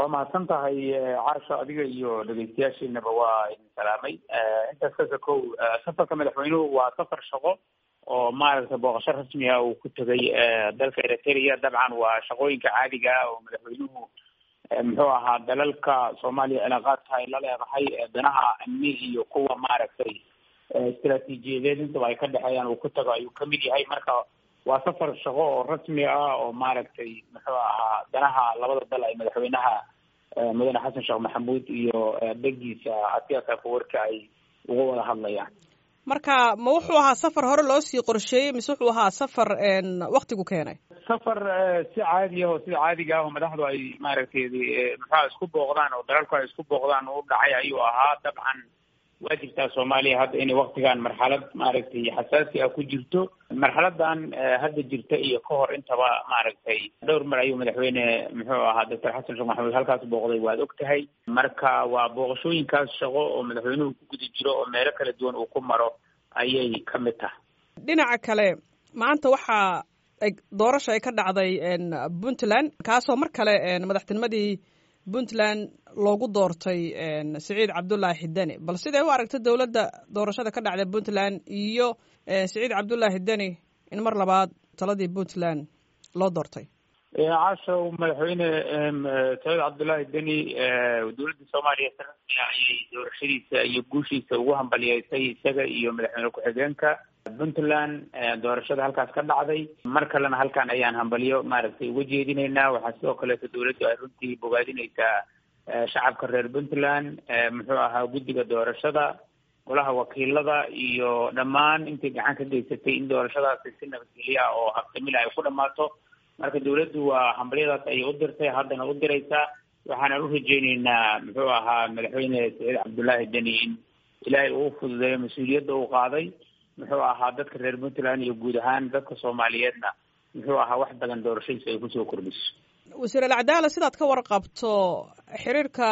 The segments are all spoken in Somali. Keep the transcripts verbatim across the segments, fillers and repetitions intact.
waa mahadsan tahay caasho, adiga iyo dhegeystayaashiinaba waa idin salaamay. intaas kasa kow safarka madaxweynuhu waa safar shaqo oo maaragtay booqasho rasmi ah uu ku tegay dalka Eritrea. dabcan waa shaqooyinka caadiga ah oo madaxweynuhu muxuu ahaa dalalka Soomaaliya cilaaqaadka ay la leedahay danaha amni iyo kuwa maaragtay istiraatiijiyadeed intaba ay ka dhexeeyaan uu ku tago ayuu kamid yahay. marka waa safar shaqo oo rasmi ah oo maaragtay muxuu ahaa danaha labada dal ay madaxweynaha mudane xasan sheekh maxamuud iyo begiisa Asiya Afwerki ay uga wada hadlayaan. marka ma wuxuu ahaa safar hore loo sii qorsheeyey mise wuxuu ahaa safar waqtigu keenay? safar si caadi ah oo sida caadiga ah oo madaxdu ay maaragtay muxuu isku booqdaan oo dalalku ay isku booqdaan u dhacay ayuu ahaa. dabcan waa jirtaa Soomaaliya hadda inay waqtigan marxalad maaragtay xasaasi ah ku jirto. marxaladan hadda jirta iyo ka hor intaba maaragtay dhowr mar ayuu madaxweyne muxuu ahaa doctor xasan sheekh maxamuud halkaas booqday, waad og tahay. marka waa booqashooyinkaas shaqo oo madaxweynuhu ku guda jiro oo meelo kala duwan uu ku maro ayay ka mid tahay. dhinaca kale maanta waxaa doorasha ay ka dhacday Puntland, kaasoo mar kale madaxtinimadii Puntland loogu doortay Siciid Cabdullaahi Deni. bal sidee u aragtay dowladda doorashada ka dhacday Puntland iyo Siciid Cabdullaahi Deni in mar labaad taladii Puntland loo doortay? caasho, madaxweyne Siciid Cabdullaahi Deni dowladda Soomaaliya si rasmi ah ayay doorashadiisa iyo guushiisa ugu hambaliyeysay isaga iyo madaxweyne ku-xigeenka Puntland doorashada halkaas ka dhacday. mar kalena halkan ayaan hambaliyo maaragtay uga jeedinaynaa. waxaa sidoo kaleeto dowladdu ay runtii bogaadinaysaa shacabka reer Puntland, muxuu ahaa guddiga doorashada, golaha wakiilada iyo dhammaan intii gacan ka geysatay in doorashadaasi si nabadgelyo ah oo habsamil ay ku dhammaato. marka dowladdu waa hambaliyadaas ayay u dirtay, haddana u diraysaa. waxaana u rajeyneynaa muxuu ahaa madaxweyne Siciid Cabdullaahi Deni in ilaahay uu fududeeyo mas-uuliyadda uu qaaday, muxuu ahaa dadka reer Puntland iyo guud ahaan dadka Soomaaliyeedna muxuu ahaa wax badan doorashadiisa ay kusoo kordhiso. wasiir alcadaala, sidaad ka warqabto xiriirka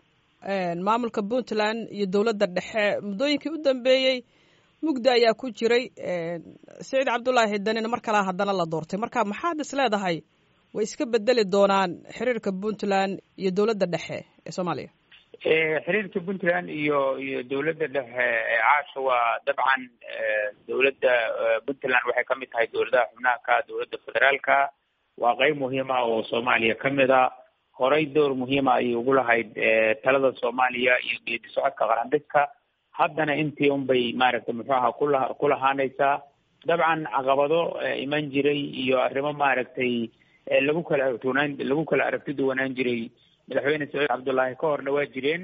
maamulka Puntland iyo dowladda dhexe muddooyinkii u dambeeyey mugdi ayaa ku jiray. Siciid Cabdullaahi Denina mar kale haddana la doortay. marka maxaad is leedahay way iska bedeli doonaan xiriirka Puntland iyo dowladda dhexe ee Soomaaliya? xiriirka Puntland iyo iyo dowladda dhexe caasha waa dabcan dowladda Puntland waxay ka mid tahay dowladaha xubnaha ka dowladda federaalka. waa qayb muhiim ah oo Soomaaliya ka mid ah. horey door muhiim ah ayay ugu lahayd talada Soomaaliya iyo geedi socodka qarandiska. haddana intii unbay maaragtay muxuu ahaa kula ku lahaanaysaa. dabcan caqabado iman jiray iyo arrimo maaragtay lagu kala aragtunaan lagu kala aragti duwanaan jiray madaxweyne Siciid Cabdullaahi ka horna waa jireen,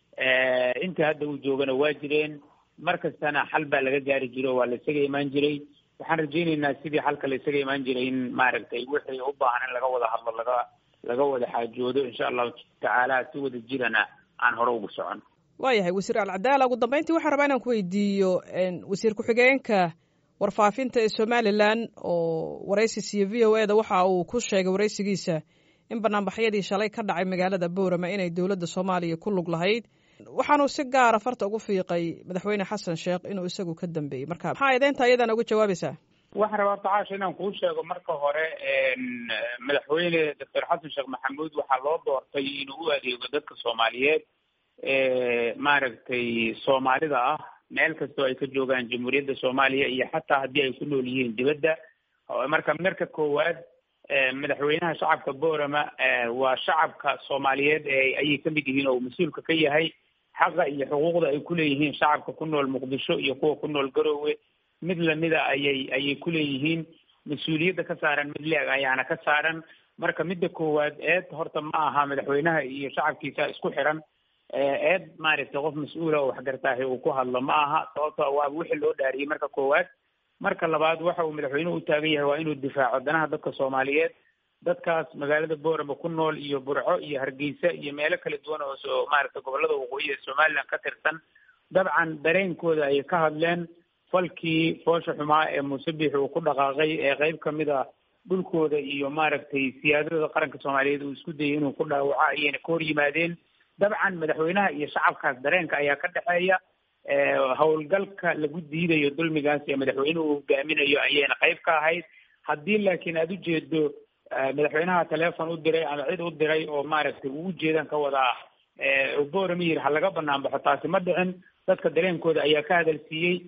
intii hadda uu joogana waa jireen. mar kastana xal baa laga gaari jiro, waa la isaga imaan jiray. waxaan rajeyneynaa sidii xalka la isaga imaan jiray in maaragtay wixii u baahan in laga wada hadlo laga laga wada xaajoodo insha allahu tacaala si wada jirana aan hore ugu socon. waayahay wasiir alcadaala, ugu dambeyntii waxaan rabaa inaan ku weydiiyo wasiir ku-xigeenka warfaafinta ee Somaliland oo waraysi siiyo V O A da waxa uu ku sheegay waraysigiisa in banaanbaxyadii shalay ka dhacay magaalada Boorama inay dowladda Soomaaliya ku lug lahayd. waxaanu si gaara farta ugu fiiqay madaxweyne xasan sheekh inuu isagu ka dambeeyey. marka maxaa idaynta iyadana uga jawaabaysaa? waxaan rabaa tacaasha inaan kuu sheego marka hore madaxweyne doctor xasan sheekh maxamuud waxaa loo doortay inuu u adeego dadka Soomaaliyeed maaragtay Soomaalida ah meel kastoo ay ka joogaan jamhuuriyadda Soomaaliya iyo xataa haddii ay ku nool yihiin dibadda. marka marka koowaad madaxweynaha shacabka Boorama waa shacabka Soomaaliyeed ayay ka mid yihiin oo mas-uulka ka yahay. xaqa iyo xuquuqda ay ku leeyihiin shacabka ku nool Muqdisho iyo kuwa ku nool Garowe mid lamida ayay ayay ku leeyihiin. mas-uuliyadda ka saaran mid leeg ayaana ka saaran. marka midda koowaad eed horta ma aha madaxweynaha iyo shacabkiisa isku xiran. eed maaragtay qof mas-uula oo waxgartaahi uu ku hadlo ma aha, sababto waa wixii loo dhaariyey marka koowaad. marka labaad waxa uu madaxweynuhu u taagan yahay waa inuu difaaco danaha dadka Soomaaliyeed. dadkaas magaalada Boorama ku nool iyo Burco iyo Hargeysa iyo meelo kala duwan oo soo maaragtay gobolada waqooyi ee Somaliland ka tirsan. dabcan dareenkooda ay ka hadleen falkii foosha xumaa ee Muusabix uu ku dhaqaaqay ee qayb ka mid ah dhulkooda iyo maaragtay siyaadada qaranka Soomaaliyeed uu isku dayay inuu ku dhaawaco ayayna ka hor yimaadeen. dabcan madaxweynaha iyo shacabkaas dareenka ayaa ka dhexeeya. howlgalka lagu diidayo dulmigaas ee madaxweynuhu hogaaminayo ayayna qayb ka ahayd. haddii laakiin aada ujeedo madaxweynaha teleefon u diray ama cid u diray oo maaragtay uu ujeedan ka wadaa boorama yiri ha laga banaan baxo taasi ma dhicin dadka dareenkooda ayaa ka hadalsiiyey